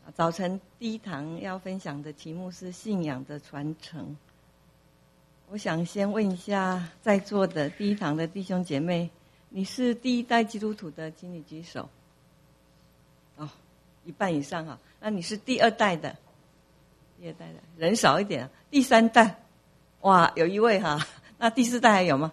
早晨第一堂要分享的题目是信仰的传承。我想先问一下在座的第一堂的弟兄姐妹，你是第一代基督徒的，请你举手。一半以上哈。那你是第二代的？第二代的人少一点。第三代，哇，有一位哈。那第四代还有吗？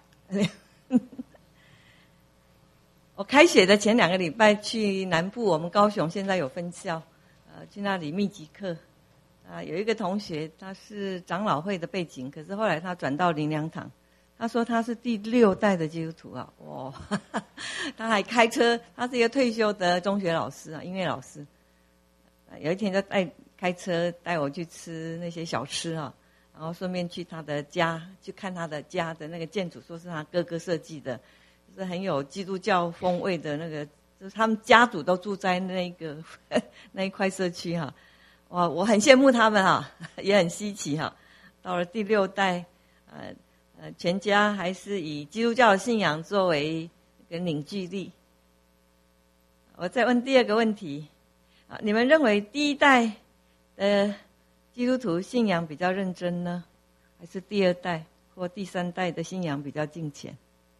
我开学的前2个礼拜去南部，我们高雄现在有分校，去那里密集课。有一个同学他是长老会的背景，可是后来他转到灵粮堂。他说他是第6代的基督徒啊，哇！他还开车，他是一个退休的中学老师啊，音乐老师。有一天就开车带我去吃那些小吃啊，然后顺便去他的家，去看他的家的那个建筑，说是他哥哥设计的，就是很有基督教风味的那个，就是他们家族都住在那一块社区哈。哇，我很羡慕他们哈，也很稀奇哈。到了第6代，全家还是以基督教的信仰作为一个凝聚力。我再问第2个问题，你们认为第一代的基督徒信仰比较认真呢，还是第2代或第3代的信仰比较敬虔？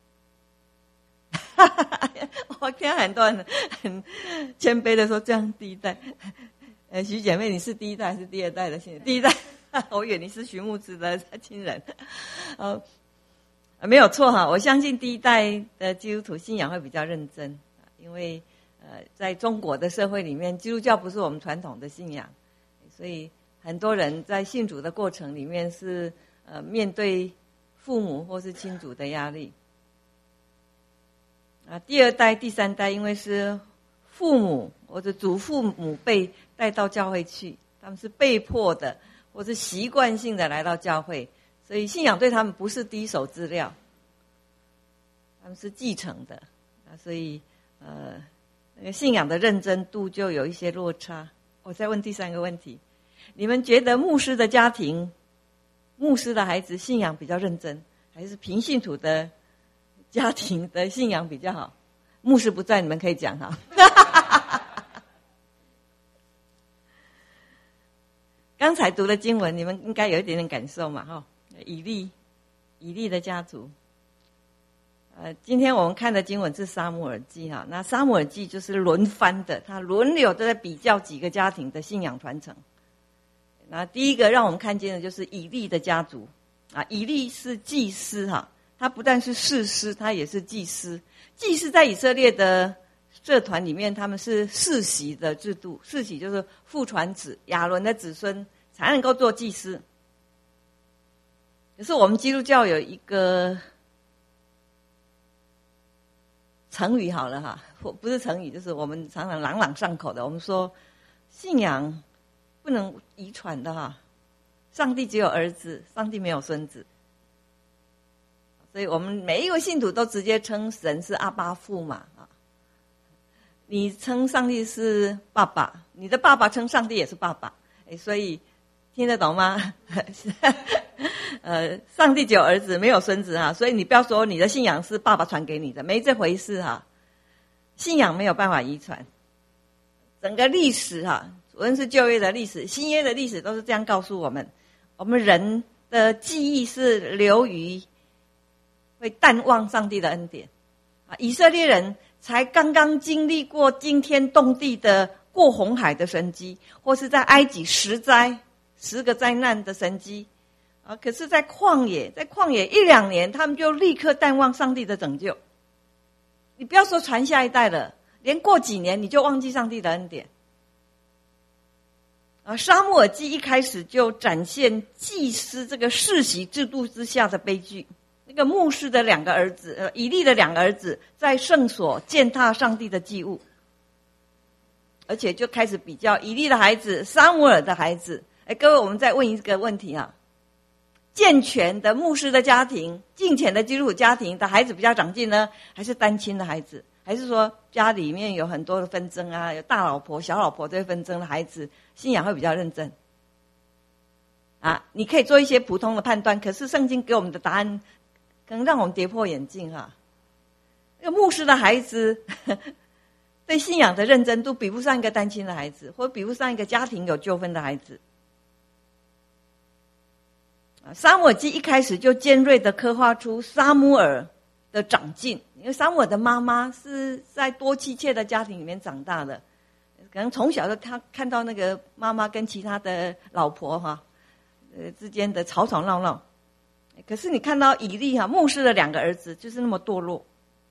我听很多人很谦卑的说这样第一代。徐姐妹，你是第1代还是第2代的信仰？第1代。我以为你是徐牧师的亲人。没有错哈，我相信第1代的基督徒信仰会比较认真，因为在中国的社会里面，基督教不是我们传统的信仰，所以很多人在信主的过程里面是面对父母或是亲族的压力。第2代、第3代因为是父母或者祖父母被带到教会去，他们是被迫的或是习惯性的来到教会，所以信仰对他们不是第一手资料，他们是继承的，所以那个信仰的认真度就有一些落差。我再问第3个问题，你们觉得牧师的家庭、牧师的孩子信仰比较认真，还是平信徒的家庭的信仰比较好？牧师不在，你们可以讲哈。刚才读的经文，你们应该有一点点感受嘛，哈。以利的家族。今天我们看的经文是撒母耳记哈。那撒母耳记就是轮番的，他轮流都在比较几个家庭的信仰传承。那第一个让我们看见的就是以利的家族啊。以利是祭司哈，他不但是士师，他也是祭司。祭司在以色列的社团里面，他们是世袭的制度，世袭就是父传子，亚伦的子孙才能够做祭司。可是我们基督教有一个成语好了哈，不是成语，就是我们常常朗朗上口的，我们说信仰不能遗传的哈，上帝只有儿子，上帝没有孙子。所以我们每一个信徒都直接称神是阿爸父嘛啊。你称上帝是爸爸，你的爸爸称上帝也是爸爸，所以听得懂吗？上帝只有儿子没有孙子哈，所以你不要说你的信仰是爸爸传给你的，没这回事哈。信仰没有办法遗传，整个历史哈，无论是旧约的历史、新约的历史，都是这样告诉我们，我们人的记忆是流于会淡忘上帝的恩典啊。以色列人才刚刚经历过惊天动地的过红海的神迹，或是在埃及10个灾难的神迹啊。可是在旷野1-2年，他们就立刻淡忘上帝的拯救。你不要说传下一代了，连过几年你就忘记上帝的恩典啊。撒母耳记一开始就展现祭司这个世袭制度之下的悲剧。那个牧师的2个儿子，以利的2个儿子，在圣所践踏上帝的祭物，而且就开始比较以利的孩子、撒母耳的孩子。各位，我们再问一个问题啊：健全的牧师的家庭、敬虔的基督徒家庭的孩子比较长进呢，还是单亲的孩子？还是说家里面有很多的纷争啊，有大老婆、小老婆这些纷争的孩子，信仰会比较认真？啊，你可以做一些普通的判断，可是圣经给我们的答案可能让我们跌破眼镜哈。那个牧师的孩子对信仰的认真度比不上一个单亲的孩子，或比不上一个家庭有纠纷的孩子。撒母耳记一开始就尖锐地刻画出撒母耳的长进，因为撒母耳的妈妈是在多妻妾的家庭里面长大的，可能从小他看到那个妈妈跟其他的老婆之间的吵吵闹闹。可是你看到以利牧师的2个儿子就是那么堕落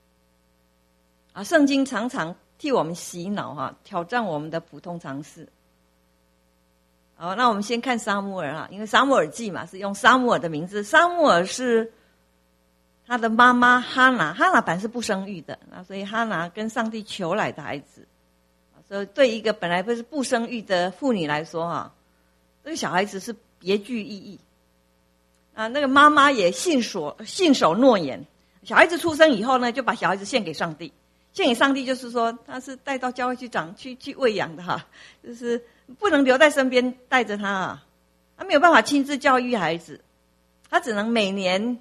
圣经常常替我们洗脑挑战我们的普通常识。好，那我们先看撒母耳因为撒母耳记嘛是用撒母耳的名字，撒母耳是他的妈妈哈拿本来是不生育的，所以哈拿跟上帝求来的孩子，所以对一个本来不生育的妇女来说这个小孩子是别具意义那个妈妈也信守诺言，小孩子出生以后呢，就把小孩子献给上帝。献给上帝就是说他是带到教会去喂养的就是不能留在身边带着他他没有办法亲自教育孩子，他只能每年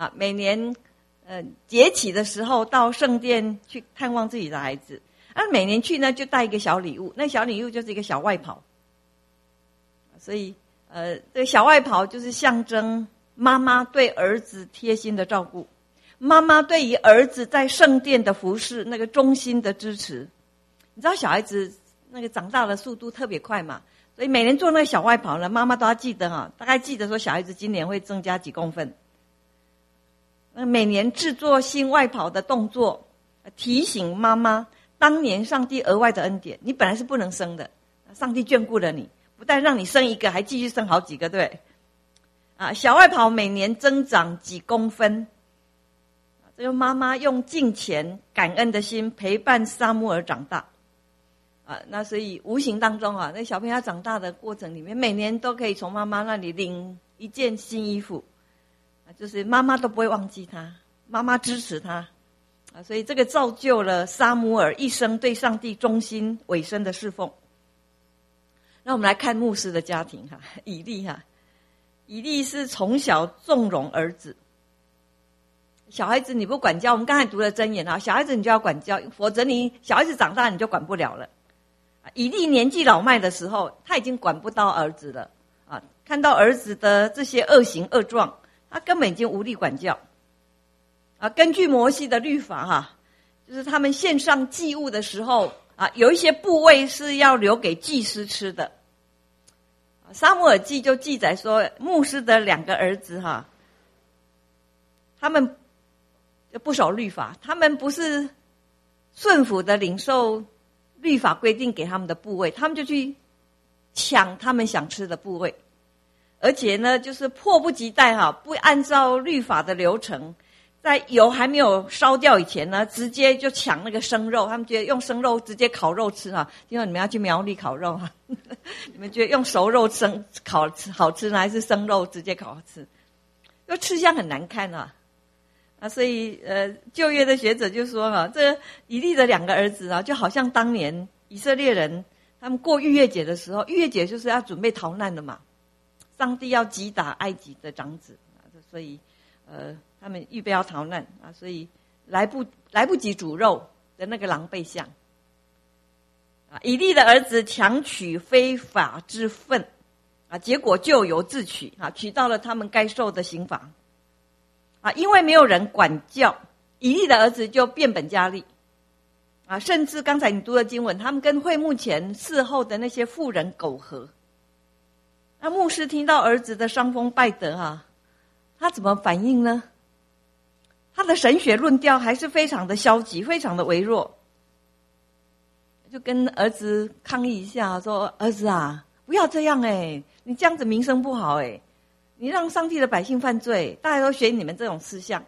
节期的时候到圣殿去探望自己的孩子。每年去呢就带一个小礼物，那小礼物就是一个小外袍。所以这个小外袍就是象征妈妈对儿子贴心的照顾，妈妈对于儿子在圣殿的服侍那个忠心的支持。你知道小孩子那个长大的速度特别快嘛，所以每年做那个小外袍呢，妈妈都要记得大概记得说小孩子今年会增加几公分。每年制作新外袍的动作，提醒妈妈当年上帝额外的恩典，你本来是不能生的，上帝眷顾了你，不但让你生一个，还继续生好几个，对小外袍每年增长几公分。这个妈妈用敬虔感恩的心陪伴撒母耳长大那所以无形当中那小朋友长大的过程里面，每年都可以从妈妈那里领一件新衣服就是妈妈都不会忘记他，妈妈支持他所以这个造就了撒母耳一生对上帝忠心委身的侍奉。那我们来看牧师的家庭以利以利是从小纵容儿子。小孩子你不管教，我们刚才读了箴言小孩子你就要管教，否则你小孩子长大你就管不了了。以利年纪老迈的时候，他已经管不到儿子了看到儿子的这些恶行恶状，他根本已经无力管教根据摩西的律法就是他们献上祭物的时候有一些部位是要留给祭司吃的。撒母耳记就记载说，牧师的2个儿子他们不守律法，他们不是顺服的领受律法规定给他们的部位，他们就去抢他们想吃的部位，而且呢就是迫不及待不按照律法的流程，在油还没有烧掉以前呢，直接就抢那个生肉，他们觉得用生肉直接烤肉吃因为你们要去苗栗烤肉你们觉得用熟肉烤吃好吃呢，还是生肉直接烤吃？又吃相很难看所以旧约的学者就说这以利的2个儿子就好像当年以色列人他们过逾越节的时候，逾越节就是要准备逃难的嘛，上帝要击打埃及的长子所以他们预备要逃难所以来不及煮肉的那个狼狈相以利的儿子强取非法之分结果咎由自取取到了他们该受的刑罚因为没有人管教，以利的儿子就变本加厉甚至刚才你读的经文，他们跟会幕前伺候的那些妇人苟合。那牧师听到儿子的伤风败德他怎么反应呢？他的神学论调还是非常的消极，非常的微弱，就跟儿子抗议一下说，儿子不要这样你这样子名声不好你让上帝的百姓犯罪，大家都学你们这种思想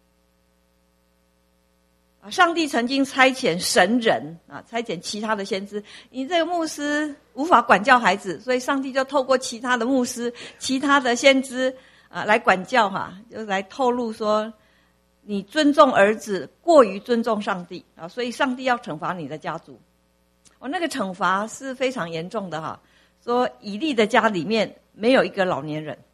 上帝曾经差遣神人差遣其他的先知，你这个牧师无法管教孩子，所以上帝就透过其他的牧师、其他的先知来管教就来透露说，你尊重儿子过于尊重上帝所以上帝要惩罚你的家族。那个惩罚是非常严重的说以利的家里面没有一个老年人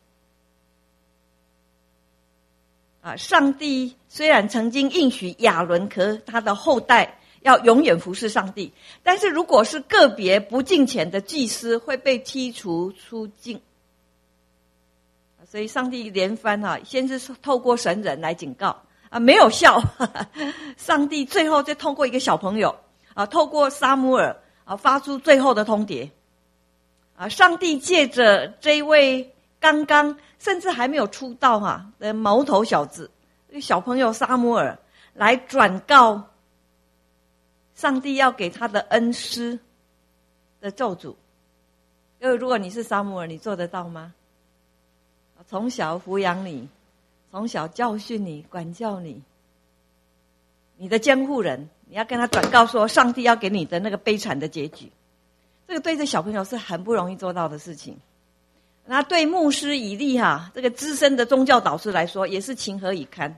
上帝虽然曾经应许亚伦和他的后代要永远服侍上帝。但是如果是个别不敬虔的祭司，会被剔除出境。所以上帝连番先是透过神人来警告没有效，上帝最后就通过一个小朋友透过撒母耳发出最后的通牒上帝借着这位刚刚甚至还没有出道的毛头小子，小朋友撒母耳来转告上帝要给他的恩师的咒诅。因为如果你是撒母耳，你做得到吗？从小抚养你，从小教训你，管教你，你的监护人，你要跟他转告说上帝要给你的那个悲惨的结局。这个对这小朋友是很不容易做到的事情。那对牧师以利这个资深的宗教导师来说，也是情何以堪。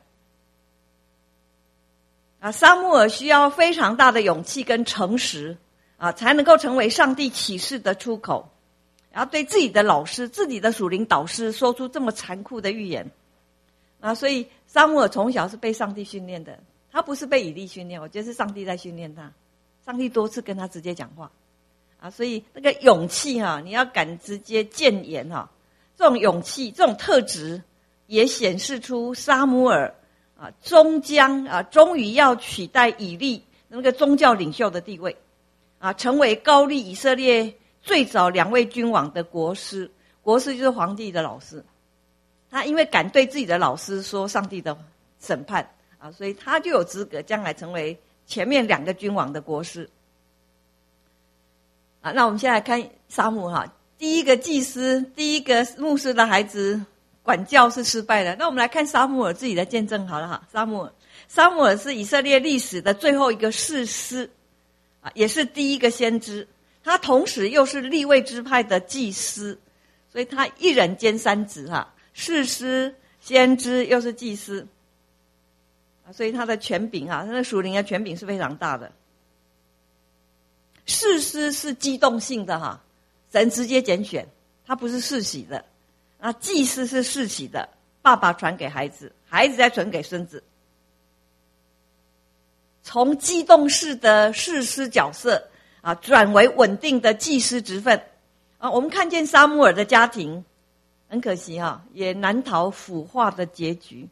撒母耳需要非常大的勇气跟诚实才能够成为上帝启示的出口，然后对自己的老师、自己的属灵导师说出这么残酷的预言所以撒母耳从小是被上帝训练的，他不是被以利训练，我觉得是上帝在训练他。上帝多次跟他直接讲话所以那个勇气你要敢直接谏言这种勇气、这种特质也显示出撒母耳终于要取代以利那个宗教领袖的地位成为高丽以色列最早2位君王的国师。国师就是皇帝的老师，他因为敢对自己的老师说上帝的审判所以他就有资格将来成为前面2个君王的国师那我们现在看撒母第一个祭司、第一个牧师的孩子管教是失败的。那我们来看撒母耳自己的见证好了撒母耳是以色列历史的最后一个士师也是第一个先知，他同时又是利未支派的祭司，所以他一人兼3职士师、先知又是祭司所以他的权柄他的属灵的权柄是非常大的。士师是机动性的神直接拣选，他不是世袭的祭司是世袭的，爸爸传给孩子，孩子再传给孙子。从机动式的士师角色转为稳定的祭司职分我们看见撒母耳的家庭很可惜也难逃腐化的结局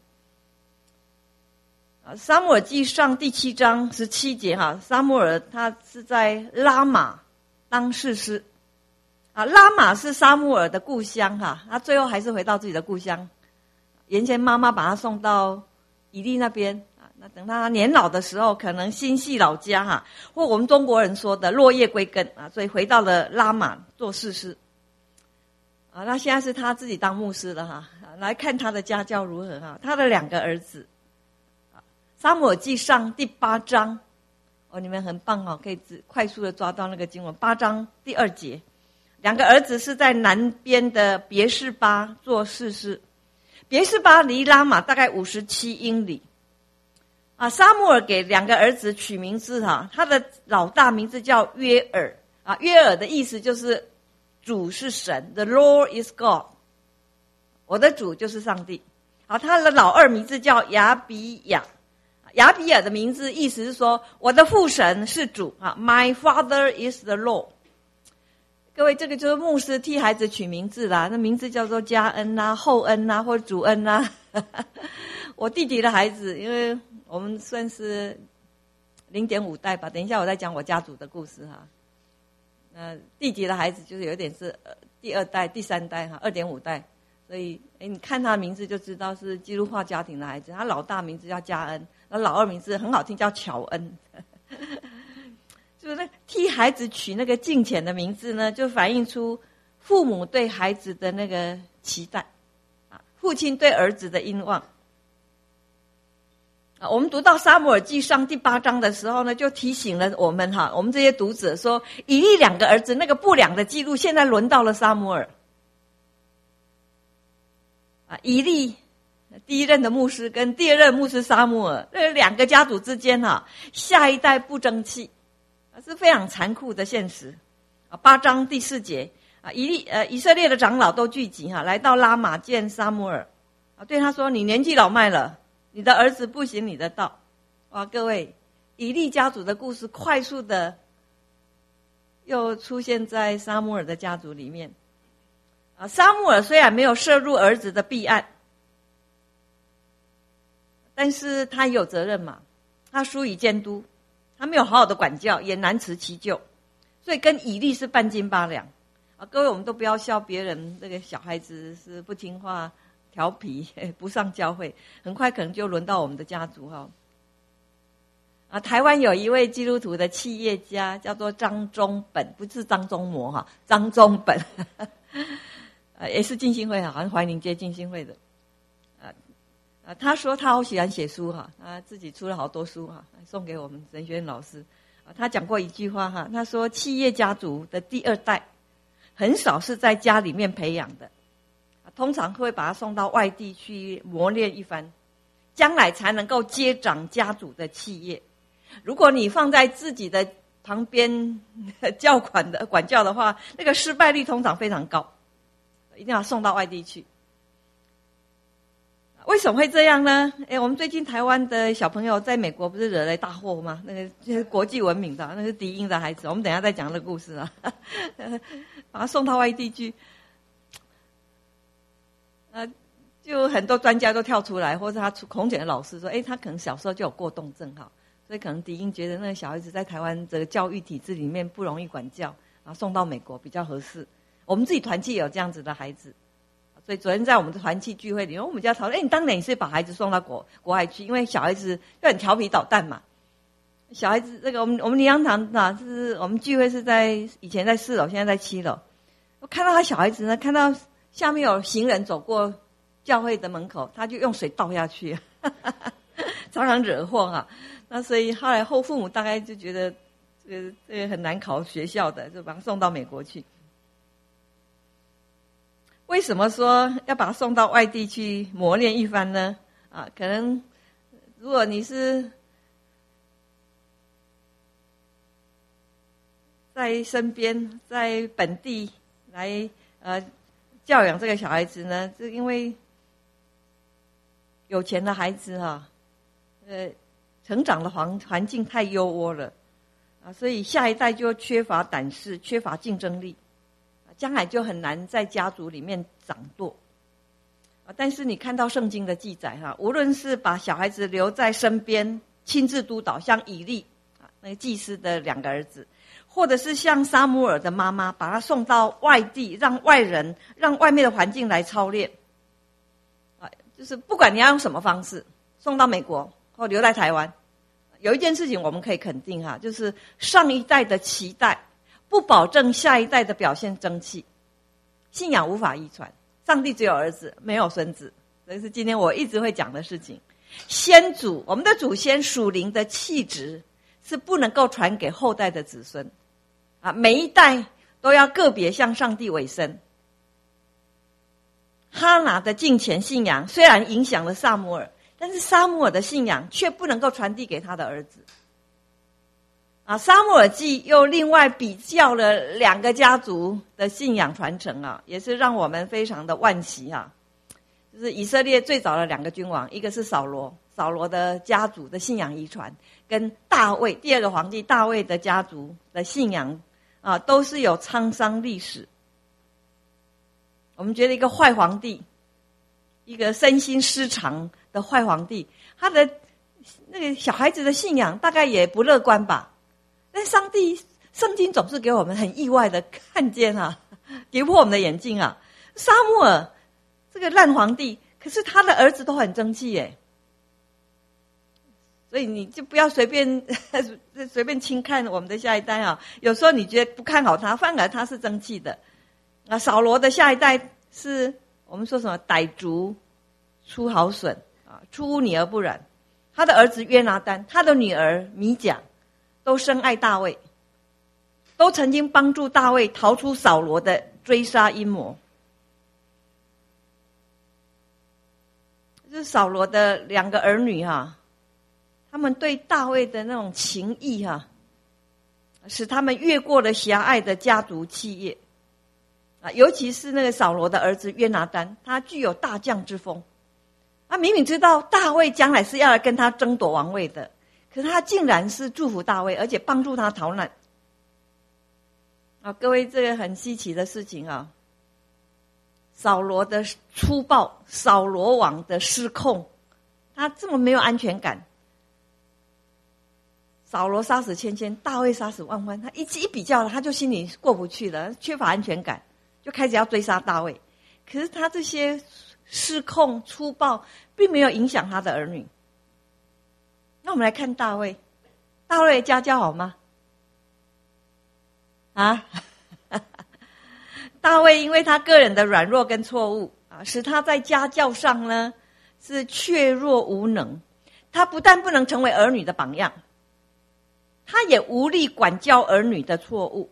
撒母耳记上第7章17节撒母耳他是在拉玛当士师拉玛是撒母耳的故乡他最后还是回到自己的故乡。原先妈妈把他送到以利那边那等他年老的时候，可能心系老家或我们中国人说的落叶归根所以回到了拉玛做士师那现在是他自己当牧师了来看他的家教如何他的2个儿子撒母耳记上第8章你们很棒可以快速的抓到那个经文8章第2节。2个儿子是在南边的别是巴做士师，别是巴离拉玛大概57英里撒母耳给2个儿子取名字他的老大名字叫约珥约珥的意思就是主是神 The Lord is God， 我的主就是上帝他的老二名字叫亚比亚，亚比亚的名字意思是说我的父神是主My Father is the Lord。 各位，这个就是牧师替孩子取名字啦，那名字叫做加恩厚恩或者主恩我弟弟的孩子，因为我们算是0.5代吧，等一下我再讲我家族的故事弟弟的孩子就是有点是第2代、第3代2.5代，所以你看他的名字就知道是基督化家庭的孩子。他老大名字叫加恩，然后老二名字很好听叫巧恩就是替孩子取那个敬虔的名字呢，就反映出父母对孩子的那个期待父亲对儿子的殷望我们读到撒母耳记上第8章的时候呢，就提醒了我们我们这些读者说，以利2个儿子那个不良的记录，现在轮到了撒母耳以利第1任的牧师跟第2任牧师撒母耳这2个家族之间下一代不争气是非常残酷的现实8章第4节以色列的长老都聚集来到拉玛见撒母耳对他说，你年纪老迈了，你的儿子不行你的道。各位， 以利家族的故事快速的又出现在撒母耳的家族里面。撒母耳虽然没有涉入儿子的弊案，但是他也有责任嘛，他疏于监督，他没有好好的管教，也难辞其咎，所以跟以利是半斤八两。各位，我们都不要笑别人这个小孩子是不听话、调皮、不上教会，很快可能就轮到我们的家族哈。台湾有一位基督徒的企业家叫做张忠本，不是张忠谋哈，张忠本，也是浸信会好像怀宁街浸信会的。他说他好喜欢写书哈，他自己出了好多书哈，送给我们神学院老师。他讲过一句话哈，他说企业家族的第二代很少是在家里面培养的，通常会把他送到外地去磨练一番，将来才能够接掌家族的企业。如果你放在自己的旁边管教的话，那个失败率通常非常高，一定要送到外地去。为什么会这样呢？我们最近台湾的小朋友在美国不是惹来大祸吗？那个国际闻名的，那是迪英的孩子，我们等一下再讲那个故事啊。把他送到外地去，就很多专家都跳出来，或者他孔检的老师说，他可能小时候就有过动症哈，所以可能迪英觉得那个小孩子在台湾这个教育体制里面不容易管教，然后送到美国比较合适。我们自己团契也有这样子的孩子。所以昨天在我们的团契聚会里面，我们就要讨论，你当年是把孩子送到国外去，因为小孩子就很调皮捣蛋嘛。小孩子这个我们灵粮堂啊，就是我们聚会是在以前在4楼，现在在7楼。我看到他小孩子呢，看到下面有行人走过教会的门口，他就用水倒下去，常常惹祸啊。那所以后来后父母大概就觉得这个很难考学校的，就把他送到美国去。为什么说要把他送到外地去磨练一番呢？可能如果你是在身边，在本地来教养这个小孩子呢，就因为有钱的孩子成长的环境太优渥了所以下一代就缺乏胆识，缺乏竞争力。将来就很难在家族里面掌舵但是你看到圣经的记载无论是把小孩子留在身边亲自督导，像以利那个祭司的2个儿子，或者是像撒母耳的妈妈把他送到外地，让外面的环境来操练就是不管你要用什么方式送到美国或留在台湾，有一件事情我们可以肯定就是上一代的期待不保证下一代的表现争气，信仰无法遗传，上帝只有儿子没有孙子，这是今天我一直会讲的事情。先祖，我们的祖先属灵的气质是不能够传给后代的子孙每一代都要个别向上帝委身。哈拿的敬虔信仰虽然影响了撒母耳，但是撒母耳的信仰却不能够传递给他的儿子撒母耳记又另外比较了2个家族的信仰传承也是让我们非常的惋惜就是以色列最早的2个君王，一个是扫罗的家族的信仰遗传，跟大卫第2个皇帝大卫的家族的信仰都是有沧桑历史。我们觉得一个坏皇帝，一个身心失常的坏皇帝，他的那个小孩子的信仰大概也不乐观吧。但圣经总是给我们很意外的看见跌破我们的眼镜撒母耳这个烂皇帝，可是他的儿子都很争气耶。所以你就不要随便轻看我们的下一代有时候你觉得不看好他，反而他是争气的扫罗的下一代是我们说什么傣族出好笋出污泥而不染，他的儿子约拿单，他的女儿米甲都深爱大卫，都曾经帮助大卫逃出扫罗的追杀阴谋。就是扫罗的2个儿女他们对大卫的那种情谊使他们越过了狭隘的家族企业尤其是那个扫罗的儿子约拿单，他具有大将之风他明明知道大卫将来是要来跟他争夺王位的， 可是他竟然是祝福大卫，而且帮助他逃难。各位，这个很稀奇的事情啊！扫罗的粗暴，扫罗王的失控，他这么没有安全感。扫罗杀死千千，大卫杀死万万，他一比较了，他就心里过不去了，缺乏安全感，就开始要追杀大卫。可是他这些失控、粗暴，并没有影响他的儿女。那我们来看大卫，大卫的家教好吗？大卫因为他个人的软弱跟错误使他在家教上呢是怯弱无能。他不但不能成为儿女的榜样，他也无力管教儿女的错误。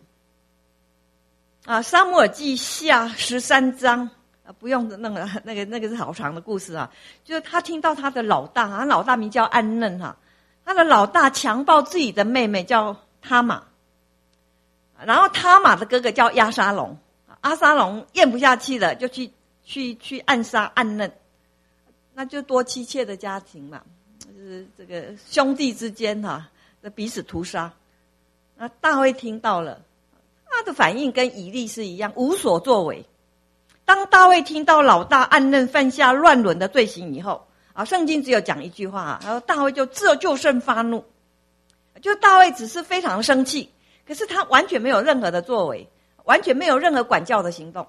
撒母耳记下13章不用那个是好长的故事就是他听到他的老大，他老大名叫暗嫩他的老大强暴自己的妹妹叫他玛，然后他玛的哥哥叫押沙龙，押沙龙咽不下去了，就去暗杀暗嫩，那就多妻妾的家庭嘛，就是这个兄弟之间彼此屠杀。那大卫听到了，他的反应跟以利是一样，无所作为。当大卫听到老大暗嫩犯下乱伦的罪行以后圣经只有讲一句话然后大卫就甚发怒。就大卫只是非常生气，可是他完全没有任何的作为，完全没有任何管教的行动。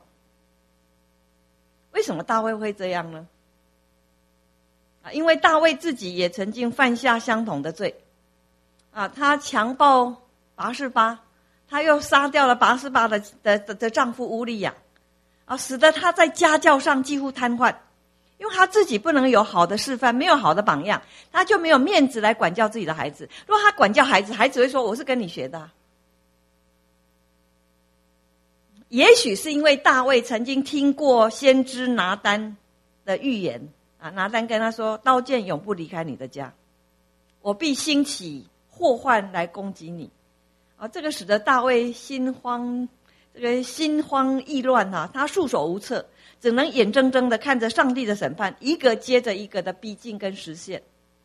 为什么大卫会这样呢？因为大卫自己也曾经犯下相同的罪他强暴拔示巴，他又杀掉了拔示巴的丈夫乌利亚使得他在家教上几乎瘫痪。因为他自己不能有好的示范，没有好的榜样，他就没有面子来管教自己的孩子。如果他管教孩子，孩子会说我是跟你学的也许是因为大卫曾经听过先知拿单的预言拿单跟他说，刀剑永不离开你的家，我必兴起祸患来攻击你这个使得大卫心慌意乱他束手无策，只能眼睁睁的看着上帝的审判一个接着一个的逼近跟实现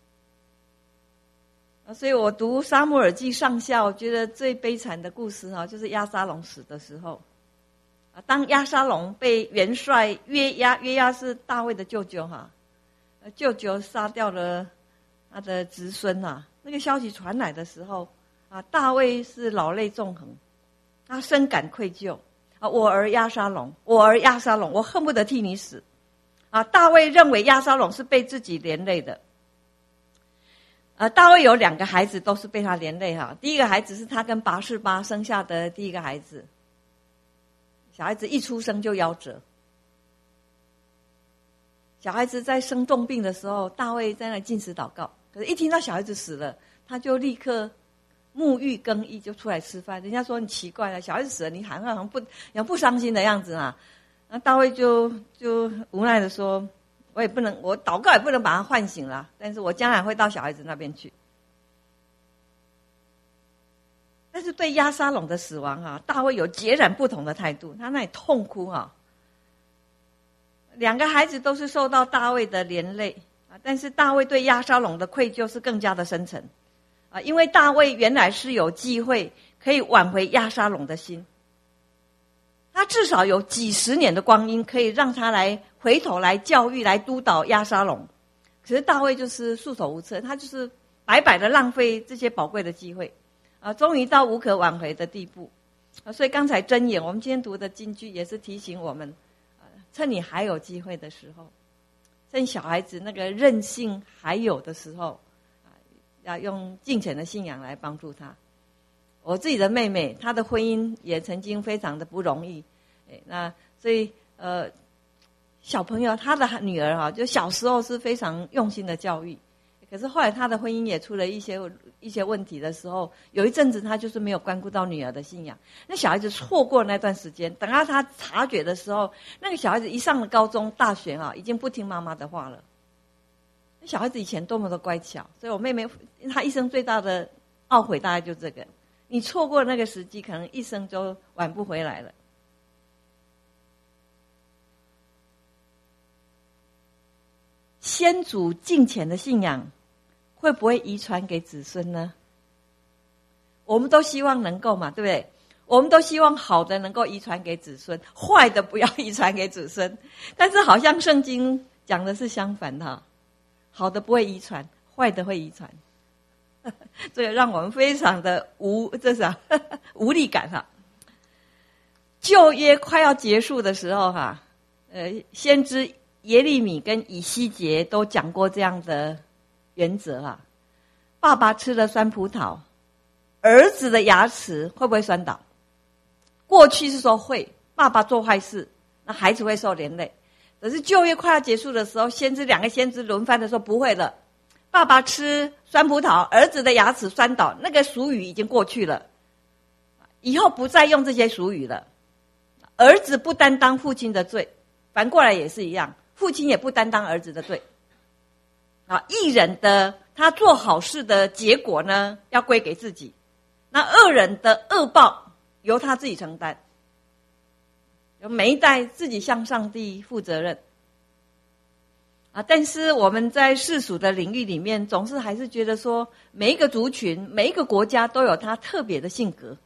所以我读撒母耳记上下，我觉得最悲惨的故事就是押沙龙死的时候当押沙龙被元帅约押是大卫的舅舅舅舅杀掉了他的侄孙那个消息传来的时候大卫是老泪纵横，他深感愧疚我儿押沙龙，我恨不得替你死大卫认为押沙龙是被自己连累的大卫有2个孩子都是被他连累第一个孩子是他跟拔示巴生下的第一个孩子，小孩子一出生就夭折。小孩子在生重病的时候，大卫在那禁食祷告，可是一听到小孩子死了，他就立刻沐浴更衣就出来吃饭。人家说你奇怪了，小孩子死了你好像不伤心的样子那大卫就无奈的说，我祷告也不能把他唤醒了，但是我将来会到小孩子那边去。但是对押沙龙的死亡大卫有截然不同的态度，他那里痛哭2个孩子都是受到大卫的连累但是大卫对押沙龙的愧疚是更加的深沉因为大卫原来是有机会可以挽回押沙龙的心，他至少有几十年的光阴可以让他来回头来教育来督导押沙龙，可是大卫就是束手无策，他就是白白的浪费这些宝贵的机会终于到无可挽回的地步所以刚才箴言我们今天读的金句也是提醒我们趁你还有机会的时候，趁小孩子那个韧性还有的时候要用敬虔的信仰来帮助他。我自己的妹妹她的婚姻也曾经非常的不容易那所以小朋友她的女儿就小时候是非常用心的教育，可是后来她的婚姻也出了一些问题的时候，有一阵子她就是没有关顾到女儿的信仰，那小孩子错过那段时间，等到她察觉的时候，那个小孩子一上了高中大学已经不听妈妈的话了。那小孩子以前多么的乖巧，所以我妹妹她一生最大的懊悔大概就这个，你错过那个时机，可能一生就挽不回来了。先祖敬虔的信仰会不会遗传给子孙呢？我们都希望能够嘛，对不对？我们都希望好的能够遗传给子孙，坏的不要遗传给子孙。但是好像圣经讲的是相反的，好的不会遗传，坏的会遗传。这个让我们非常的无力感哈。旧约快要结束的时候哈，先知耶利米跟以西结都讲过这样的原则啊。爸爸吃了酸葡萄，儿子的牙齿会不会酸倒？过去是说会，爸爸做坏事，那孩子会受连累。可是旧约快要结束的时候，两个先知轮番的说不会了。爸爸吃酸葡萄，儿子的牙齿酸倒，那个俗语已经过去了，以后不再用这些俗语了。儿子不担当父亲的罪，反过来也是一样，父亲也不担当儿子的罪。义人的他做好事的结果呢，要归给自己；那恶人的恶报由他自己承担。每一代自己向上帝负责任。但是我们在世俗的领域里面，总是还是觉得说，每一个族群、每一个国家都有它特别的性格。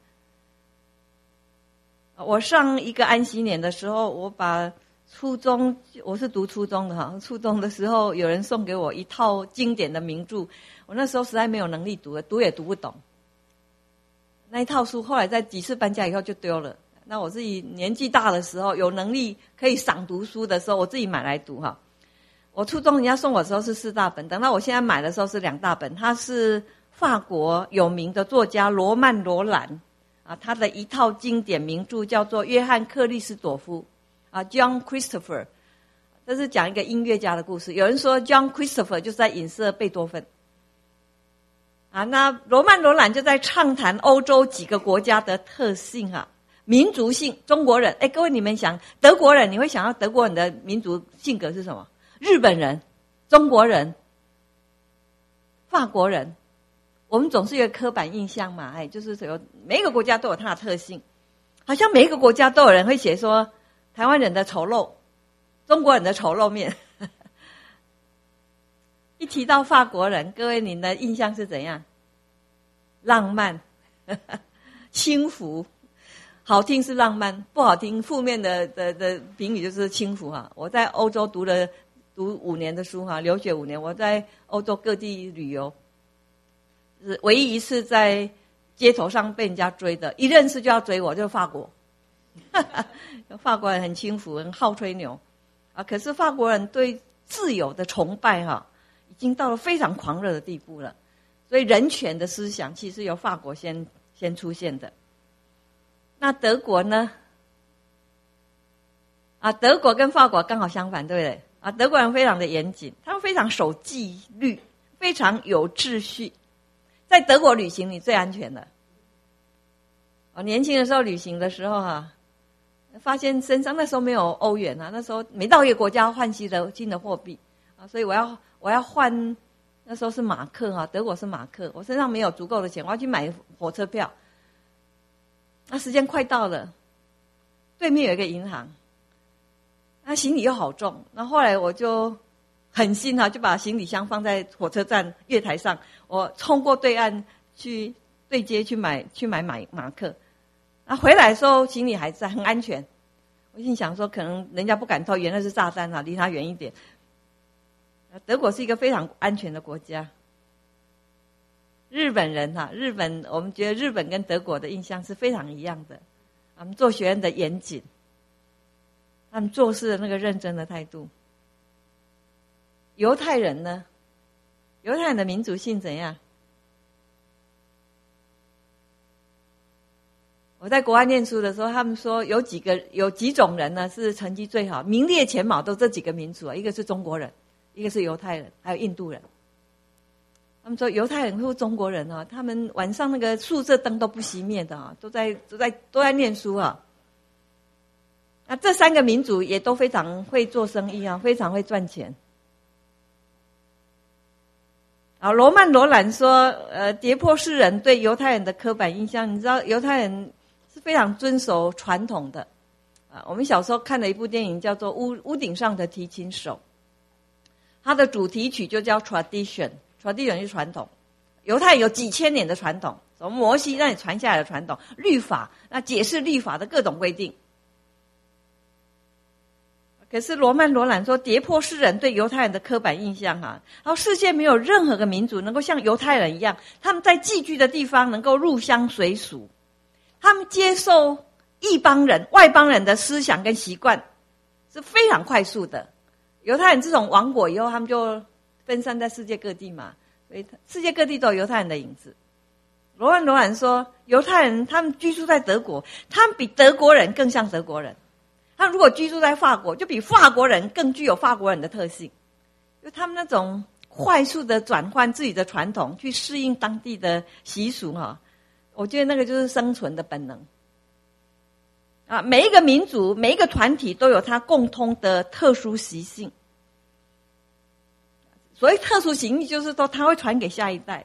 我上一个安息年的时候，我把我是读初中的哈，初中的时候有人送给我一套经典的名著，我那时候实在没有能力读，读也读不懂。那一套书后来在几次搬家以后就丢了。那我自己年纪大的时候，有能力可以赏读书的时候，我自己买来读哈。我初中人家送我的时候是4大本，等到我现在买的时候是2大本。他是法国有名的作家罗曼·罗兰他的一套经典名著叫做《约翰·克里斯朵夫》John Christopher， 这是讲一个音乐家的故事。有人说 John Christopher 就是在影射贝多芬那罗曼·罗兰就在畅谈欧洲几个国家的特性民族性。中国人各位你们想，德国人你会想到德国人的民族性格是什么？日本人、中国人、法国人，我们总是有刻板印象嘛，就是每一个国家都有它的特性，好像每一个国家都有人会写说台湾人的丑陋，中国人的丑陋面。一提到法国人，各位你的印象是怎样？浪漫、轻浮，好听是浪漫，不好听负面的评语就是轻浮我在欧洲读5年的书留学5年，我在欧洲各地旅游，唯一一次在街头上被人家追的，一认识就要追我，就是法国。法国人很轻浮，很好吹牛可是法国人对自由的崇拜已经到了非常狂热的地步了。所以人权的思想其实由法国先出现的。那德国呢？德国跟法国刚好相反，对不对？德国人非常的严谨，他们非常守纪律，非常有秩序。在德国旅行你最安全了。年轻的时候旅行的时候发现身上那时候没有欧元那时候每到一个国家换新的货币所以我要换，那时候是马克德国是马克，我身上没有足够的钱，我要去买火车票。时间快到了，对面有一个银行，行李又好重，那后来我就狠心就把行李箱放在火车站月台上，我冲过对岸去对街去买马克。回来的时候行李还在，很安全。我心想说可能人家不敢偷，原来是炸弹离他远一点。德国是一个非常安全的国家。日本人我们觉得日本跟德国的印象是非常一样的，他们做学问的严谨，他们做事的那个认真的态度。犹太人呢？犹太人的民族性怎样？我在国外念书的时候，他们说有几种人呢是成绩最好，名列前茅都这几个民族一个是中国人，一个是犹太人，还有印度人。他们说犹太人或中国人他们晚上那个宿舍灯都不熄灭的都在念书这3个民族也都非常会做生意非常会赚钱。罗曼·罗兰说跌破世人对犹太人的刻板印象。你知道犹太人是非常遵守传统的我们小时候看了一部电影叫做屋顶上的提琴手，它的主题曲就叫 Tradition。 tradition 是传统，犹太人有几千年的传统，从摩西那里传下来的传统，律法，那解释律法的各种规定。可是罗曼·罗兰说，跌破世人对犹太人的刻板印象然后世界没有任何个民族能够像犹太人一样，他们在寄居的地方能够入乡随俗，他们接受异邦人、外邦人的思想跟习惯是非常快速的。犹太人自从亡国以后，他们就分散在世界各地嘛，所以世界各地都有犹太人的影子。罗曼·罗兰说，犹太人他们居住在德国，他们比德国人更像德国人。他如果居住在法国，就比法国人更具有法国人的特性，因为他们那种快速的转换自己的传统，去适应当地的习俗我觉得那个就是生存的本能每一个民族、每一个团体都有它共通的特殊习性。所谓特殊习性，就是说它会传给下一代。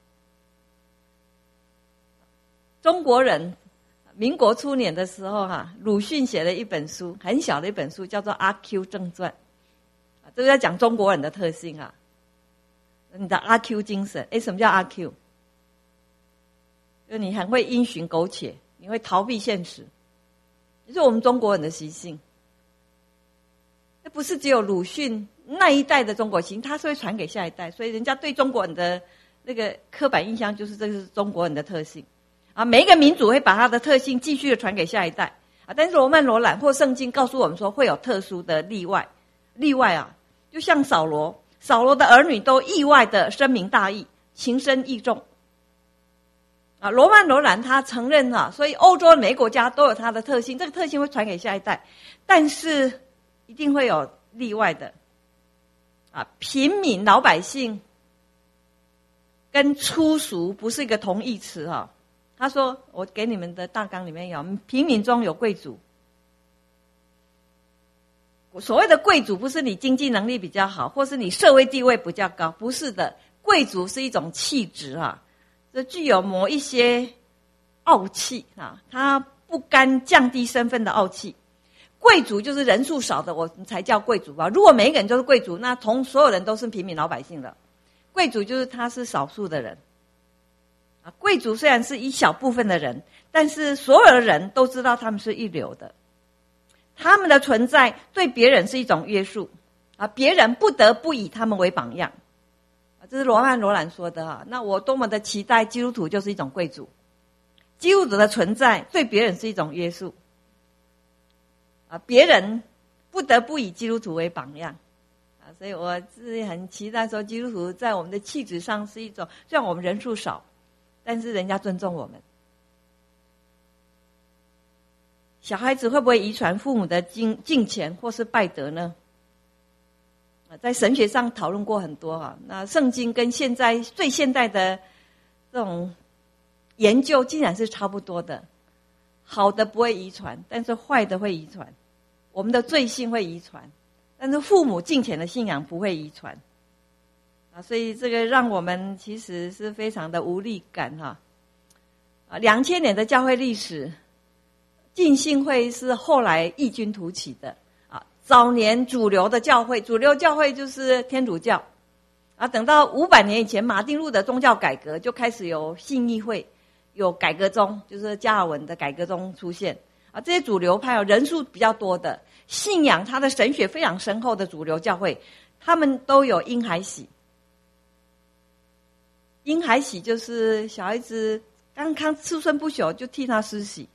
中国人民国初年的时候鲁迅写了一本书，很小的一本书，叫做《阿 Q 正传》这个在讲中国人的特性你的阿 Q 精神。什么叫阿 Q？ 就你很会因循苟且，你会逃避现实，这是我们中国人的习性。那不是只有鲁迅那一代的中国习性，它是会传给下一代，所以人家对中国人的那个刻板印象就是这个是中国人的特性每一个民族会把他的特性继续的传给下一代但是罗曼·罗兰或圣经告诉我们说，会有特殊的例外就像扫罗的儿女都意外的深明大义，情深义重罗曼·罗兰他承认所以欧洲每个国家都有他的特性，这个特性会传给下一代，但是一定会有例外的平民老百姓跟粗俗不是一个同义词他说，我给你们的大纲里面有平民中有贵族。所谓的贵族不是你经济能力比较好，或是你社会地位比较高，不是的。贵族是一种气质这具有某一些傲气他不甘降低身份的傲气。贵族就是人数少的，我才叫贵族如果每一个人都是贵族，那所有人都是平民老百姓了。贵族就是他是少数的人贵族虽然是一小部分的人，但是所有的人都知道他们是一流的，他们的存在对别人是一种约束别人不得不以他们为榜样这是罗曼·罗兰说的那我多么的期待基督徒就是一种贵族，基督徒的存在对别人是一种约束别人不得不以基督徒为榜样所以我是很期待说，基督徒在我们的气质上是一种，虽然我们人数少，但是人家尊重我们。小孩子会不会遗传父母的敬虔或是拜德呢？在神学上讨论过很多那圣经跟现在最现代的这种研究竟然是差不多的。好的不会遗传，但是坏的会遗传。我们的罪性会遗传，但是父母敬虔的信仰不会遗传所以这个让我们其实是非常的无力感2000年的教会历史，浸信会是后来异军突起的早年主流教会就是天主教等到500年以前马丁路的宗教改革，就开始有信义会，有改革宗，就是加尔文的改革宗出现这些主流派人数比较多的，信仰他的神学非常深厚的主流教会，他们都有婴孩洗。婴孩洗就是小孩子刚刚出生不久就替他施洗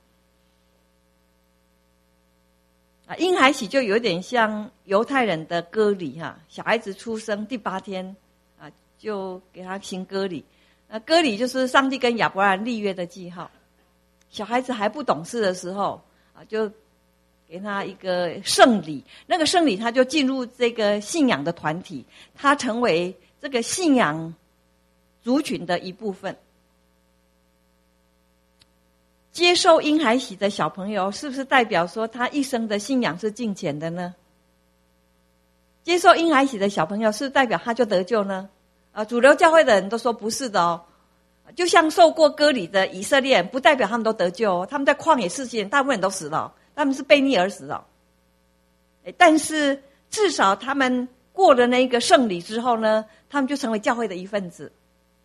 婴孩洗就有点像犹太人的割礼小孩子出生第8天就给他行割礼。割礼就是上帝跟亚伯兰立约的记号。小孩子还不懂事的时候就给他一个圣礼，那个圣礼他就进入这个信仰的团体，他成为这个信仰族群的一部分。接受婴孩洗的小朋友是不是代表说他一生的信仰是敬虔的呢？接受婴孩洗的小朋友是不是代表他就得救呢？主流教会的人都说不是的就像受过割礼的以色列人，不代表他们都得救他们在旷野40年大部分人都死了他们是被逆而死但是至少他们过了那个圣礼之后呢，他们就成为教会的一份子。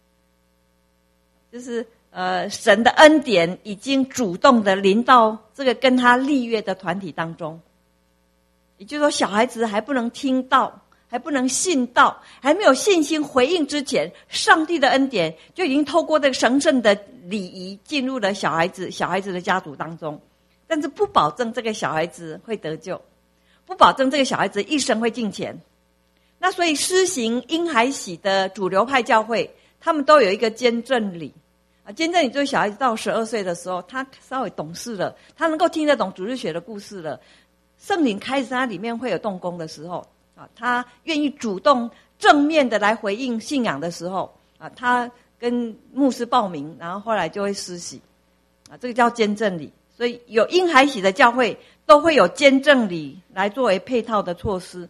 就是神的恩典已经主动的临到这个跟他立约的团体当中。也就是说，小孩子还不能听到，还不能信道，还没有信心回应之前，上帝的恩典就已经透过这个神圣的礼仪进入了小孩子的家族当中。但是不保证这个小孩子会得救，不保证这个小孩子一生会进前。那所以施行婴孩洗的主流派教会，他们都有一个监正礼啊。监正礼就是小孩子到12岁的时候，他稍微懂事了，他能够听得懂主日学的故事了，圣灵开始他里面会有动工的时候啊，他愿意主动正面的来回应信仰的时候啊，他跟牧师报名，然后后来就会施洗啊，这个叫监正礼。所以有婴孩洗的教会都会有监正礼来作为配套的措施。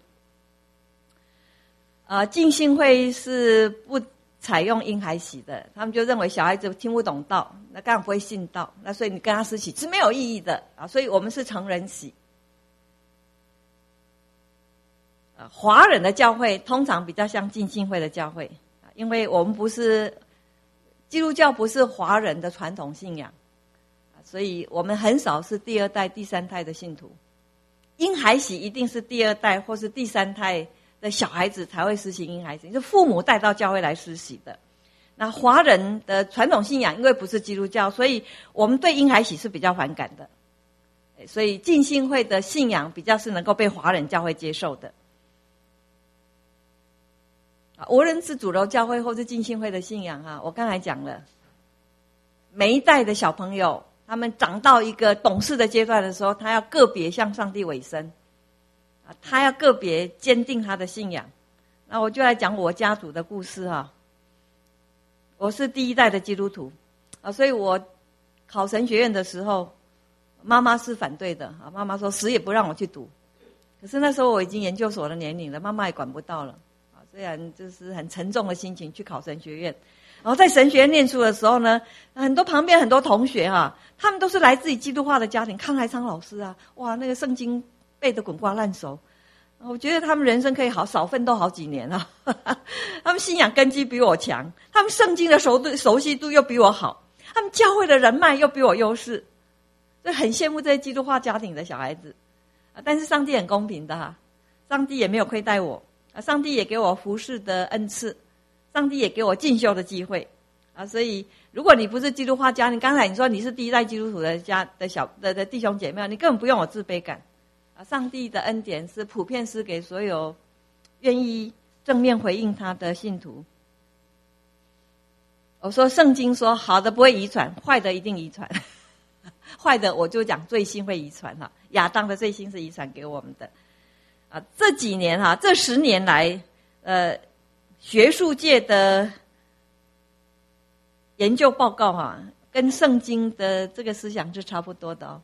浸信会是不采用婴孩洗的，他们就认为小孩子听不懂道，那当然不会信道，那所以你跟他施洗是没有意义的啊。所以我们是成人洗。华人的教会通常比较像浸信会的教会，因为我们不是基督教，不是华人的传统信仰，所以我们很少是第二代、第三代的信徒。婴孩洗一定是第二代或是第三代的小孩子才会实行婴孩洗，是父母带到教会来施洗的。那华人的传统信仰因为不是基督教，所以我们对婴孩洗是比较反感的，所以浸信会的信仰比较是能够被华人教会接受的。无论是主流教会或是浸信会的信仰我刚才讲了，每一代的小朋友他们长到一个懂事的阶段的时候，他要个别向上帝委身，他要个别坚定他的信仰。那我就来讲我家族的故事我是第一代的基督徒所以我考神学院的时候，妈妈是反对的妈妈说死也不让我去读。可是那时候我已经研究所的年龄了，妈妈也管不到了虽然就是很沉重的心情去考神学院。然后在神学院念书的时候呢，旁边很多同学他们都是来自于基督化的家庭，康海昌老师哇，那个圣经背得滚瓜烂熟。我觉得他们人生可以少奋斗好几年他们信仰根基比我强，他们圣经的熟悉度又比我好，他们教会的人脉又比我优势，所以很羡慕这些基督化家庭的小孩子但是上帝很公平的上帝也没有亏待我上帝也给我服侍的恩赐，上帝也给我进修的机会所以如果你不是基督化家庭，刚才你说你是第一代基督徒的的弟兄姐妹，你根本不用有自卑感上帝的恩典是普遍施给所有愿意正面回应他的信徒。我说圣经说好的不会遗传，坏的一定遗传坏的我就讲罪性会遗传亚当的罪性是遗传给我们的这几年这10年来学术界的研究报告跟圣经的这个思想是差不多的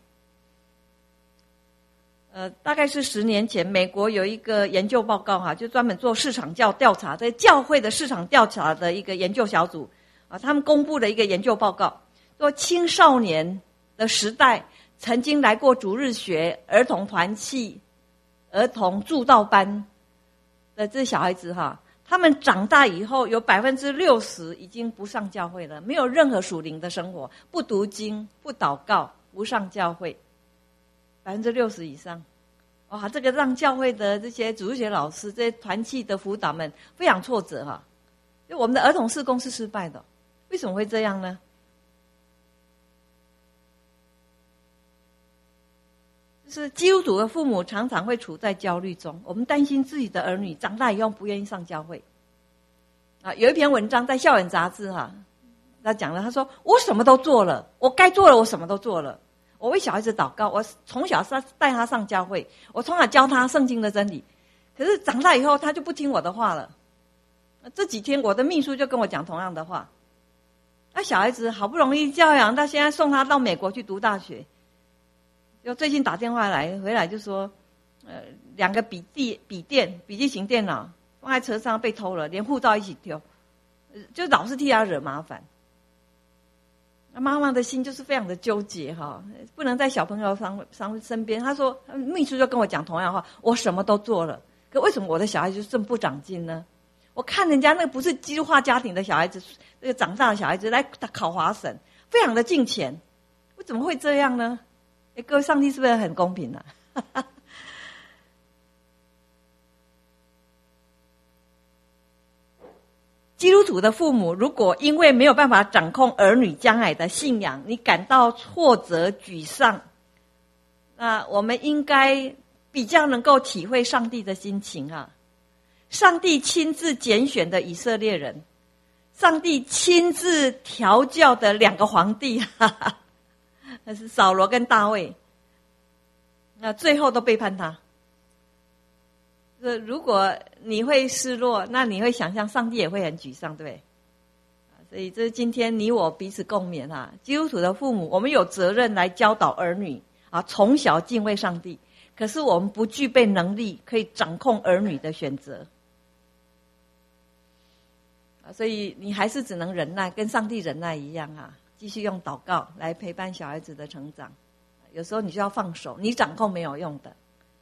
大概是10年前，美国有一个研究报告就专门做市场调查，在教会的市场调查的一个研究小组他们公布了一个研究报告，说青少年的时代曾经来过主日学、儿童团契、儿童助道班的这小孩子他们长大以后有60%已经不上教会了，没有任何属灵的生活，不读经、不祷告、不上教会，60%以上。哇，这个让教会的这些主日学老师、这些团契的辅导们非常挫折就我们的儿童事工是失败的，为什么会这样呢？就是基督徒的父母常常会处在焦虑中，我们担心自己的儿女长大以后不愿意上教会有一篇文章在校园杂志他讲了，他说我什么都做了，我该做的我什么都做了，我为小孩子祷告，我从小带他上教会，我从小教他圣经的真理，可是长大以后他就不听我的话了。这几天我的秘书就跟我讲同样的话，小孩子好不容易教养到现在，送他到美国去读大学，就最近打电话回来就说2个笔记型电脑放在车上被偷了，连护照一起丢，就老是替他惹麻烦。妈妈的心就是非常的纠结不能在小朋友身边。他说秘书就跟我讲同样的话，我什么都做了， 可为什么我的小孩就这么不长进呢？我看人家那个不是基督化家庭的小孩子，那个长大的小孩子来考华审，非常的敬虔，我怎么会这样呢？各位，上帝是不是很公平呢？基督徒的父母如果因为没有办法掌控儿女将来的信仰，你感到挫折沮丧，那我们应该比较能够体会上帝的心情啊。上帝亲自拣选的以色列人，上帝亲自调教的2个皇帝，那是扫罗跟大卫，那最后都背叛他。如果你会失落，那你会想象上帝也会很沮丧，对不对？所以这是今天你我彼此共勉啊。基督徒的父母，我们有责任来教导儿女啊，从小敬畏上帝。可是我们不具备能力可以掌控儿女的选择。所以你还是只能忍耐，跟上帝忍耐一样啊，继续用祷告来陪伴小孩子的成长。有时候你就要放手，你掌控没有用的。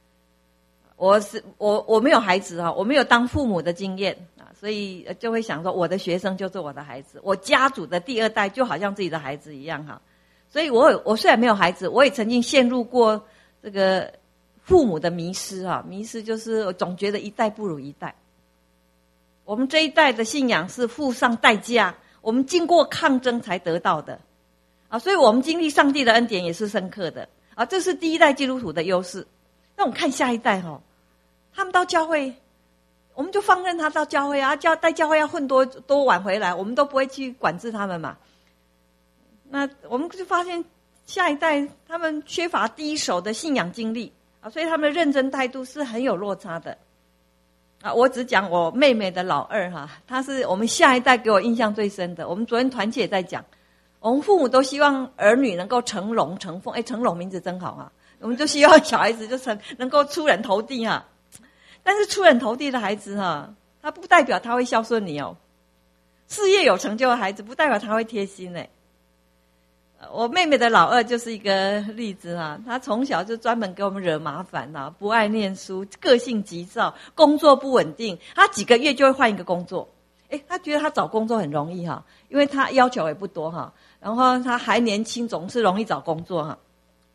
我没有孩子啊，我没有当父母的经验啊，所以就会想说，我的学生就是我的孩子，我家族的第2代就好像自己的孩子一样哈。所以我虽然没有孩子，我也曾经陷入过这个父母的迷失啊，迷失就是我总觉得一代不如一代。我们这一代的信仰是付上代价，我们经过抗争才得到的啊，所以我们经历上帝的恩典也是深刻的啊，这是第1代基督徒的优势。那我们看下一代哈，他们到教会，我们就放任他到教会啊，带教会要混多晚回来，我们都不会去管制他们嘛。那我们就发现下一代他们缺乏第一手的信仰经历啊，所以他们的认真态度是很有落差的。啊，我只讲我妹妹的老2哈，她是我们下一代给我印象最深的。我们昨天团契也在讲，我们父母都希望儿女能够成龙成凤，成龙名字真好啊，我们就希望小孩子就能够出人头地啊。但是出人头地的孩子哈，他不代表他会孝顺你哦。事业有成就的孩子不代表他会贴心哎。我妹妹的老2就是一个例子啊，她从小就专门给我们惹麻烦啊，不爱念书，个性急躁，工作不稳定，她几个月就会换一个工作。她觉得她找工作很容易哈，因为她要求也不多哈，然后她还年轻，总是容易找工作哈。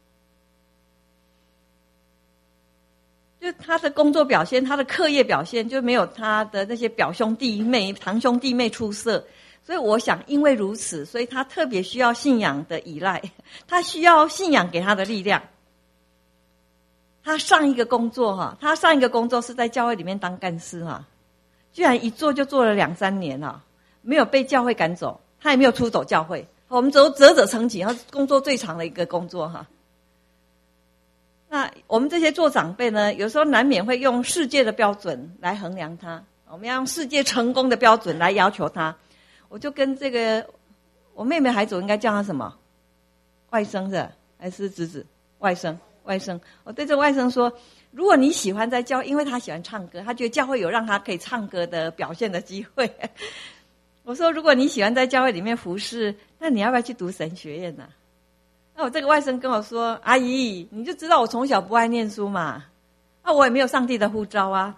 就她的工作表现，她的课业表现就没有她的那些表兄弟妹、堂兄弟妹出色。所以我想因为如此，所以他特别需要信仰的依赖，他需要信仰给他的力量。他上一个工作是在教会里面当干事哈，居然一做就做了2-3年啊，没有被教会赶走，他也没有出走教会，我们啧啧称奇，他工作最长的一个工作哈。那我们这些做长辈呢，有时候难免会用世界的标准来衡量他，我们要用世界成功的标准来要求他。我就跟这个我妹妹孩子，我应该叫她什么？外甥是还是侄子？外甥。我对这个外甥说，如果你喜欢在教会，因为他喜欢唱歌，他觉得教会有让他可以唱歌的表现的机会。我说，如果你喜欢在教会里面服侍，那你要不要去读神学院呢？那我这个外甥跟我说，阿姨，你就知道我从小不爱念书嘛，我也没有上帝的呼召啊。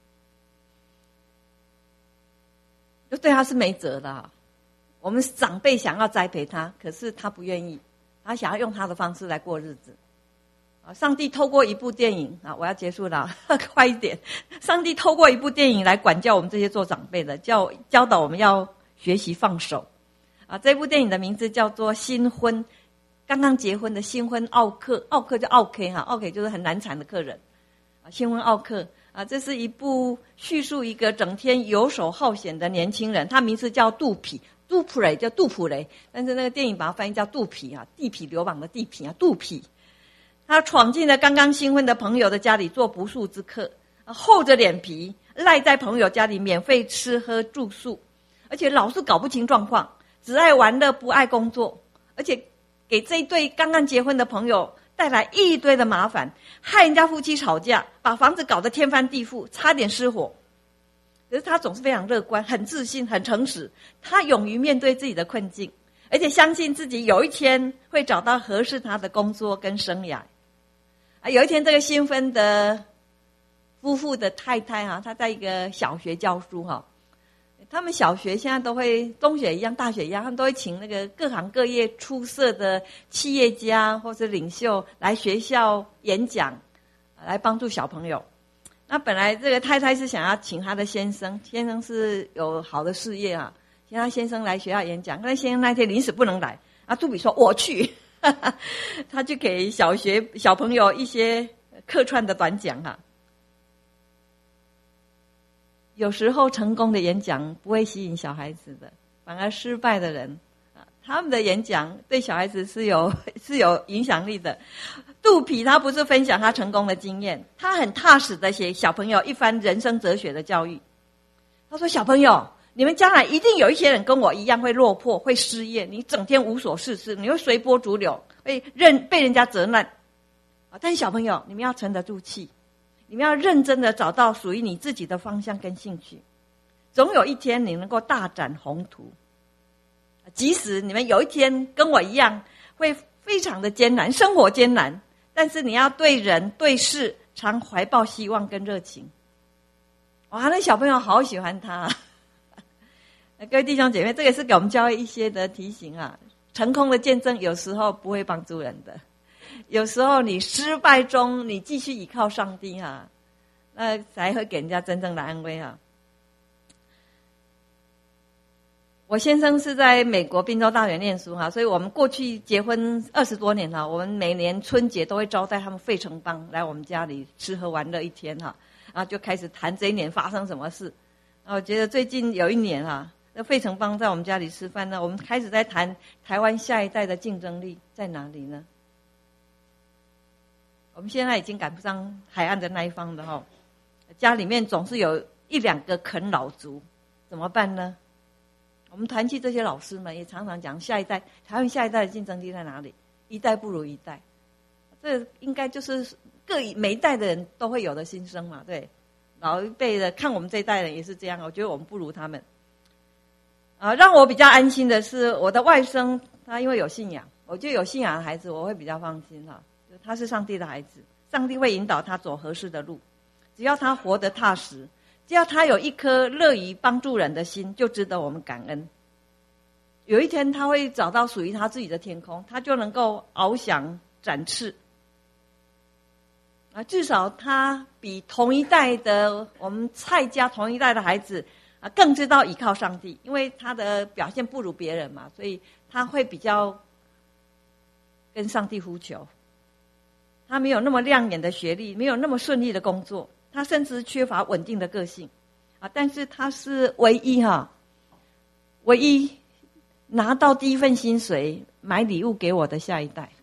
就对他是没辙的啊。我们长辈想要栽培他，可是他不愿意，他想要用他的方式来过日子。上帝透过一部电影啊，我要结束了，快一点。上帝透过一部电影来管教我们这些做长辈的，教导我们要学习放手。这部电影的名字叫做《新婚》，刚刚结婚的新婚奥客，奥客叫奥 K 哈，奥 K 就是很难缠的客人。新婚奥客。这是一部叙述一个整天游手好闲的年轻人，他名字叫杜普雷，叫杜普雷，但是那个电影把它翻译叫杜皮啊，地痞流氓的地痞啊，杜皮。他闯进了刚刚新婚的朋友的家里做不速之客，厚着脸皮赖在朋友家里免费吃喝住宿，而且老是搞不清状况，只爱玩乐不爱工作，而且给这一对刚刚结婚的朋友带来一堆的麻烦，害人家夫妻吵架，把房子搞得天翻地覆，差点失火。可是他总是非常乐观，很自信，很诚实，他勇于面对自己的困境，而且相信自己有一天会找到合适他的工作跟生涯。有一天这个新婚的夫妇的太太啊，她在一个小学教书哈。他们小学现在都会，中学一样，大学一样，他们都会请那个各行各业出色的企业家或是领袖来学校演讲，来帮助小朋友。那本来这个太太是想要请她的先生，先生是有好的事业啊，请她先生来学校演讲，但先生那天临时不能来，啊，助理说我去，他就给小学小朋友一些客串的短讲哈。有时候成功的演讲不会吸引小孩子的，反而失败的人啊，他们的演讲对小孩子是有影响力的。肚皮他不是分享他成功的经验，他很踏实的写小朋友一番人生哲学的教育。他说：小朋友，你们将来一定有一些人跟我一样会落魄，会失业，你整天无所事事，你会随波逐流，会被人家责难啊。但是小朋友，你们要沉得住气，你们要认真的找到属于你自己的方向跟兴趣，总有一天你能够大展宏图。即使你们有一天跟我一样会非常的艰难，生活艰难，但是你要对人对事常怀抱希望跟热情。哇，那小朋友好喜欢他啊。各位弟兄姐妹，这个是给我们教会一些的提醒啊。成功的见证有时候不会帮助人的，有时候你失败中你继续依靠上帝啊，那才会给人家真正的安慰啊。我先生是在美国宾州大学念书哈，所以我们过去结婚20多年了，我们每年春节都会招待他们费城帮来我们家里吃喝玩乐一天哈，然后就开始谈这一年发生什么事。我觉得最近有一年啊，那费城帮在我们家里吃饭呢，我们开始在谈台湾下一代的竞争力在哪里呢？我们现在已经赶不上海岸的那一方的哈，家里面总是有1-2个啃老族，怎么办呢？我们团契这些老师们也常常讲，下一代台湾下一代的竞争力在哪里？一代不如一代，这应该就是每一代的人都会有的心声嘛。对，老一辈的看我们这一代人也是这样，我觉得我们不如他们。让我比较安心的是，我的外甥他因为有信仰，我觉得有信仰的孩子我会比较放心哈。他是上帝的孩子，上帝会引导他走合适的路，只要他活得踏实。只要他有一颗乐于帮助人的心，就值得我们感恩。有一天他会找到属于他自己的天空，他就能够翱翔展翅。至少他比同一代的我们蔡家同一代的孩子更知道依靠上帝，因为他的表现不如别人嘛，所以他会比较跟上帝呼求。他没有那么亮眼的学历，没有那么顺利的工作，他甚至缺乏稳定的个性但是他是唯一拿到第一份薪水买礼物给我的下一代。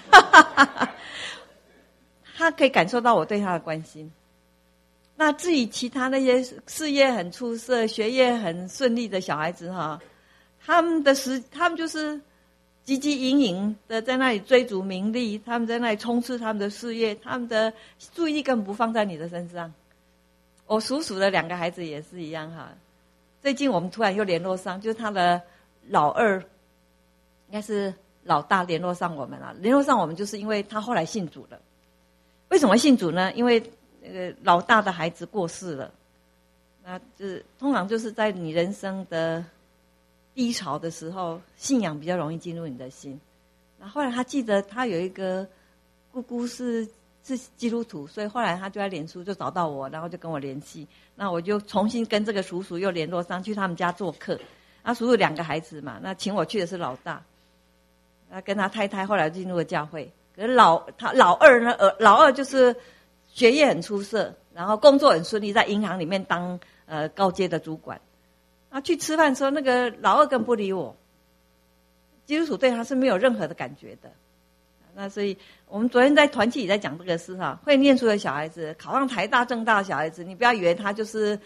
他可以感受到我对他的关心。那至于其他那些事业很出色、学业很顺利的小孩子他们就是汲汲营营的在那里追逐名利，他们在那里冲刺他们的事业，他们的注意力根本不放在你的身上。我叔叔的2个孩子也是一样最近我们突然又联络上，就是他的老二，应该是老大联络上我们了。联络上我们就是因为他后来信主了。为什么信主呢？因为老大的孩子过世了，那就是通常就是在你人生的低潮的时候，信仰比较容易进入你的心。那后来他记得他有一个姑姑是基督徒，所以后来他就在脸书就找到我，然后就跟我联系。那我就重新跟这个叔叔又联络上，去他们家做客。叔叔2个孩子嘛，那请我去的是老大，那跟他太太后来进入了教会。可是老二呢，老二就是学业很出色，然后工作很顺利，在银行里面当高阶的主管。去吃饭的时候，那个老二更不理我，基督徒对他是没有任何的感觉的。那所以我们昨天在团契也在讲这个事会念书的小孩子，考上台大政大的小孩子，你不要以为他就是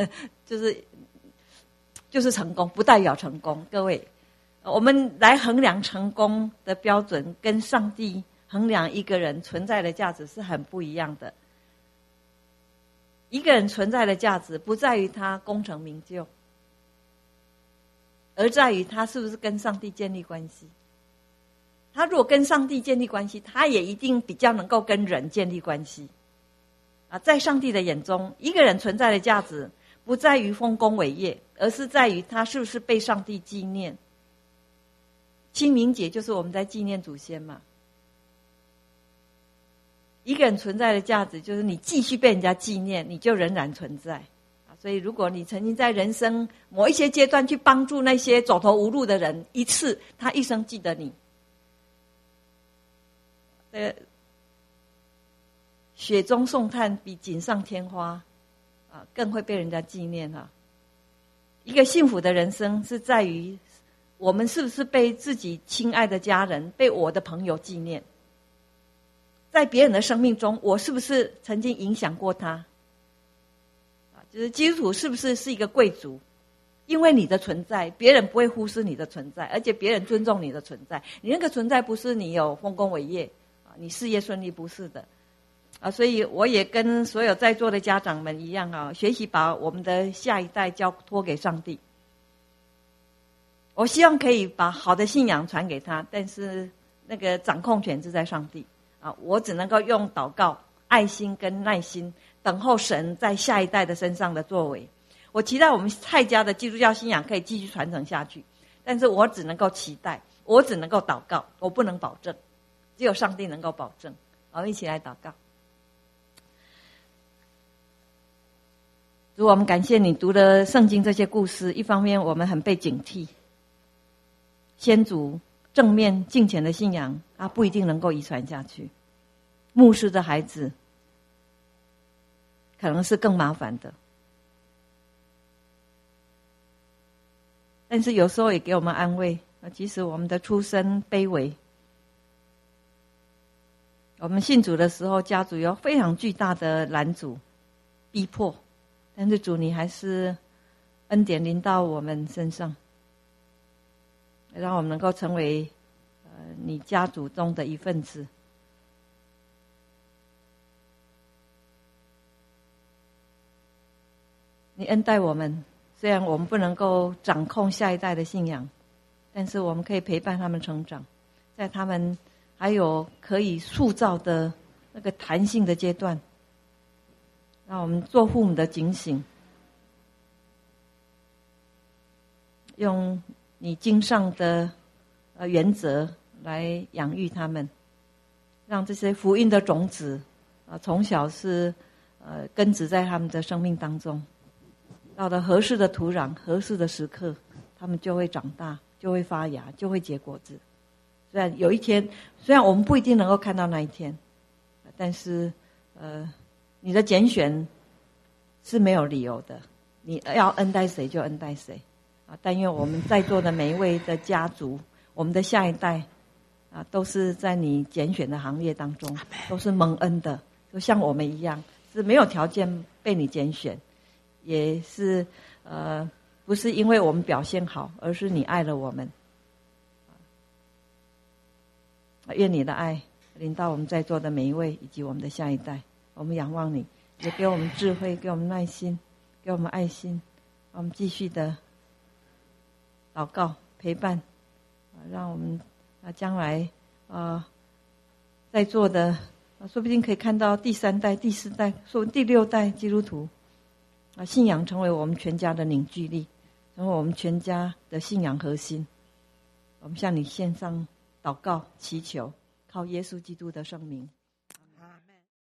成功，不代表成功。各位，我们来衡量成功的标准，跟上帝衡量一个人存在的价值是很不一样的。一个人存在的价值不在于他功成名就，而在于他是不是跟上帝建立关系。他如果跟上帝建立关系，他也一定比较能够跟人建立关系。 在上帝的眼中，一个人存在的价值不在于丰功伟业，而是在于他是不是被上帝纪念。清明节就是我们在纪念祖先嘛。一个人存在的价值就是你继续被人家纪念，你就仍然存在。所以如果你曾经在人生某一些阶段去帮助那些走投无路的人一次，他一生记得你。雪中送炭比锦上添花更会被人家纪念一个幸福的人生是在于我们是不是被自己亲爱的家人，被我的朋友纪念。在别人的生命中，我是不是曾经影响过他？就是基督徒是不是一个贵族？因为你的存在，别人不会忽视你的存在，而且别人尊重你的存在。你那个存在不是你有丰功伟业你事业顺利，不是的所以我也跟所有在座的家长们一样学习把我们的下一代交托给上帝。我希望可以把好的信仰传给他，但是那个掌控权是在上帝我只能够用祷告、爱心跟耐心等候神在下一代的身上的作为。我期待我们蔡家的基督教信仰可以继续传承下去，但是我只能够期待，我只能够祷告，我不能保证，只有上帝能够保证。我们一起来祷告。主，我们感谢你读了圣经这些故事，一方面我们很被警惕，先祖正面敬虔的信仰不一定能够遗传下去，牧师的孩子可能是更麻烦的。但是有时候也给我们安慰即使我们的出身卑微，我们信主的时候家族有非常巨大的拦阻逼迫，但是主你还是恩典临到我们身上，让我们能够成为你家族中的一份子。你恩待我们，虽然我们不能够掌控下一代的信仰，但是我们可以陪伴他们成长，在他们还有可以塑造的那个弹性的阶段，让我们做父母的警醒，用你经上的原则来养育他们，让这些福音的种子从小是根植在他们的生命当中，到了合适的土壤、合适的时刻，他们就会长大，就会发芽，就会结果子。虽然有一天，虽然我们不一定能够看到那一天，但是你的拣选是没有理由的，你要恩待谁就恩待谁但愿我们在座的每一位的家族，我们的下一代都是在你拣选的行列当中，都是蒙恩的，就像我们一样，是没有条件被你拣选，也是不是因为我们表现好，而是你爱了我们。愿你的爱临到我们在座的每一位以及我们的下一代，我们仰望你，也给我们智慧，给我们耐心，给我们爱心，我们继续的祷告陪伴让我们将来在座的说不定可以看到第3代、第4代，说不定第6代基督徒信仰成为我们全家的凝聚力，成为我们全家的信仰核心。我们向你献上祷告祈求，靠耶稣基督的圣名。